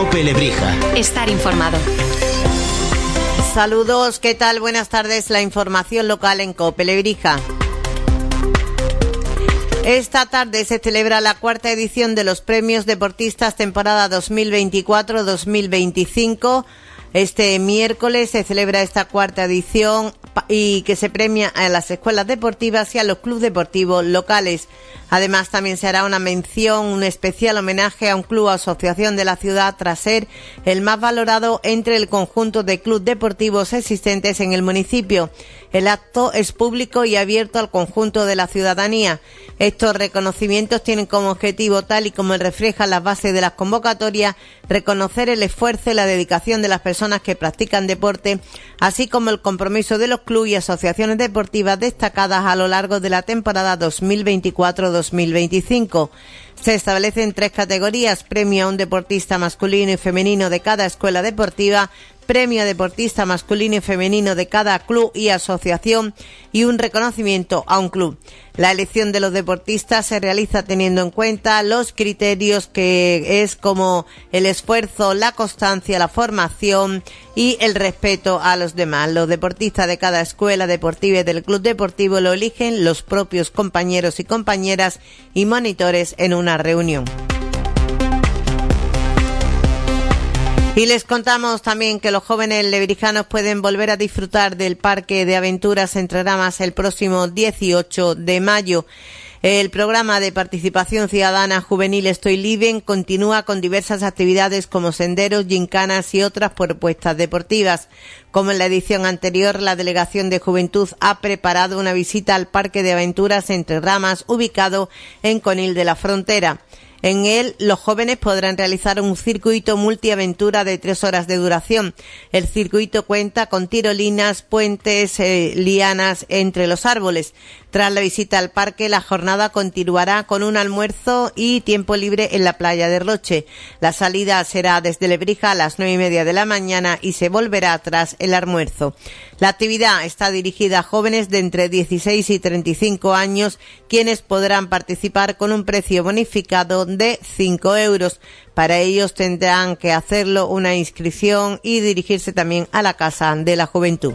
COPE Lebrija. Estar informado. Saludos, ¿qué tal? Buenas tardes. La información local en COPE Lebrija. Esta tarde se celebra la cuarta edición de los Premios Deportistas temporada 2024-2025. Este miércoles se celebra esta cuarta edición y que se premia a las escuelas deportivas y a los clubes deportivos locales. Además, también se hará una mención, un especial homenaje a un club o asociación de la ciudad tras ser el más valorado entre el conjunto de clubes deportivos existentes en el municipio. El acto es público y abierto al conjunto de la ciudadanía. Estos reconocimientos tienen como objetivo, tal y como reflejan las bases de las convocatorias, reconocer el esfuerzo y la dedicación de las personas que practican deporte, así como el compromiso de los clubes y asociaciones deportivas destacadas a lo largo de la temporada 2024-2025. Se establecen 3 categorías: premio a un deportista masculino y femenino de cada escuela deportiva, premio a deportista masculino y femenino de cada club y asociación y un reconocimiento a un club. La elección de los deportistas se realiza teniendo en cuenta los criterios que es como el esfuerzo, la constancia, la formación y el respeto a los demás. Los deportistas de cada escuela deportiva y del club deportivo lo eligen los propios compañeros y compañeras y monitores en una reunión. Y les contamos también que los jóvenes lebrijanos pueden volver a disfrutar del Parque de Aventuras Entre Ramas el próximo 18 de mayo. El programa de participación ciudadana juvenil Estoy Living continúa con diversas actividades como senderos, gincanas y otras propuestas deportivas. Como en la edición anterior, la Delegación de Juventud ha preparado una visita al Parque de Aventuras Entre Ramas, ubicado en Conil de la Frontera. En él, los jóvenes podrán realizar un circuito multiaventura de 3 horas de duración. El circuito cuenta con tirolinas, puentes, lianas entre los árboles. Tras la visita al parque, la jornada continuará con un almuerzo y tiempo libre en la playa de Roche. La salida será desde Lebrija a las 9:30 de la mañana y se volverá tras el almuerzo. La actividad está dirigida a jóvenes de entre 16 y 35 años, quienes podrán participar con un precio bonificado de 5 euros. Para ellos tendrán que hacerlo una inscripción y dirigirse también a la Casa de la Juventud.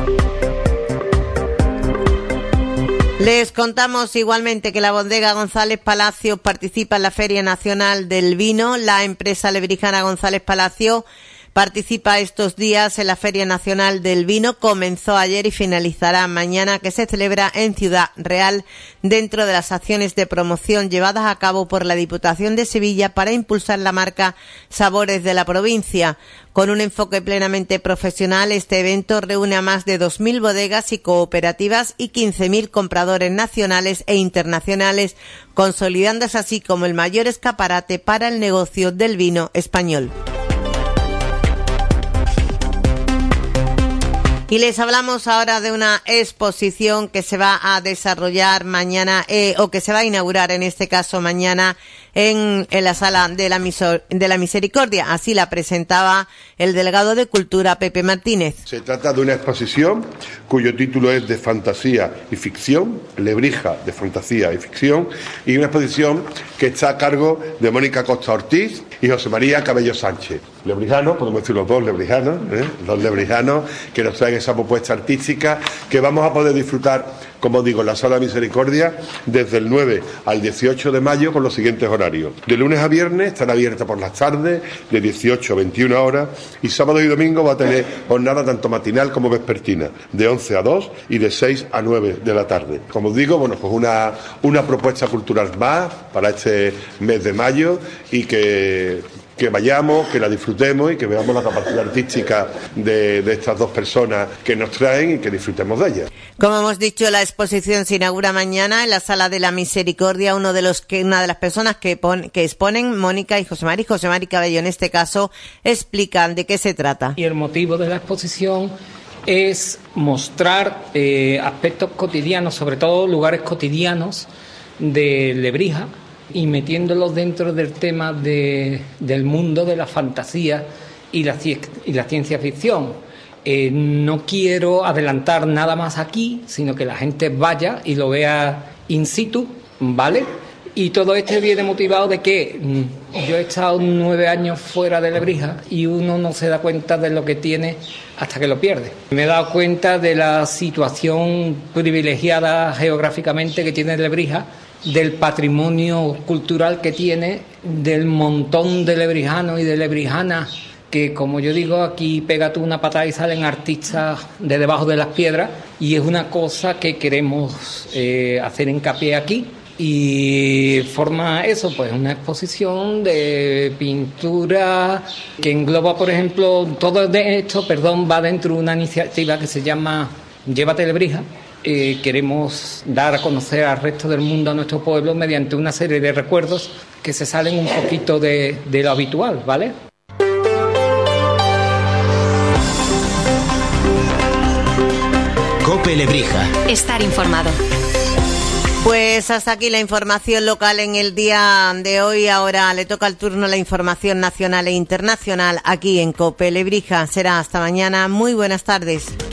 Les contamos igualmente que la bodega González Palacios participa en la Feria Nacional del Vino. La empresa lebrijana González Palacios participa estos días en la Feria Nacional del Vino. Comenzó ayer y finalizará mañana, que se celebra en Ciudad Real, dentro de las acciones de promoción llevadas a cabo por la Diputación de Sevilla para impulsar la marca Sabores de la provincia. Con un enfoque plenamente profesional, este evento reúne a más de 2.000 bodegas y cooperativas y 15.000 compradores nacionales e internacionales, consolidándose así como el mayor escaparate para el negocio del vino español. Y les hablamos ahora de una exposición que se va a desarrollar mañana, o que se va a inaugurar en este caso mañana en la Sala de la Misericordia. Así la presentaba el delegado de Cultura, Pepe Martínez. Se trata de una exposición cuyo título es de fantasía y ficción, Lebrija de fantasía y ficción, y una exposición que está a cargo de Mónica Costa Ortiz y José María Cabello Sánchez. Lebrijanos, podemos decir los dos lebrijanos, dos lebrijanos que nos traen esa propuesta artística que vamos a poder disfrutar, como digo, en la Sala Misericordia desde el 9 al 18 de mayo con los siguientes horarios. De lunes a viernes estará abierta por las tardes de 18 a 21 horas y sábado y domingo va a tener jornada tanto matinal como vespertina, de 11 a 2 y de 6 a 9 de la tarde. Como os digo, bueno, pues una propuesta cultural más para este mes de mayo y que vayamos, que la disfrutemos y que veamos la capacidad artística de estas dos personas que nos traen y que disfrutemos de ellas. Como hemos dicho, la exposición se inaugura mañana en la Sala de la Misericordia. Una de las personas que exponen, Mónica y José María Cabello en este caso, explican de qué se trata. Y el motivo de la exposición es mostrar aspectos cotidianos, sobre todo lugares cotidianos de Lebrija, y metiéndolos dentro del tema del mundo de la fantasía y la ciencia ficción. No quiero adelantar nada más aquí, sino que la gente vaya y lo vea in situ, ¿vale? Y todo esto viene motivado de que yo he estado 9 años fuera de Lebrija y uno no se da cuenta de lo que tiene hasta que lo pierde. Me he dado cuenta de la situación privilegiada geográficamente que tiene Lebrija, del patrimonio cultural que tiene, del montón de lebrijanos y de lebrijanas que, como yo digo, aquí pega tú una patada y salen artistas de debajo de las piedras, y es una cosa que queremos hacer hincapié aquí. Y forma eso, pues una exposición de pintura que engloba, por ejemplo, todo de esto, va dentro de una iniciativa que se llama Llévate Lebrija. Queremos dar a conocer al resto del mundo a nuestro pueblo mediante una serie de recuerdos que se salen un poquito de lo habitual, ¿vale? COPE Lebrija. Estar informado. Pues hasta aquí la información local en el día de hoy. Ahora le toca el turno a la información nacional e internacional aquí en COPE Lebrija. Será hasta mañana. Muy buenas tardes.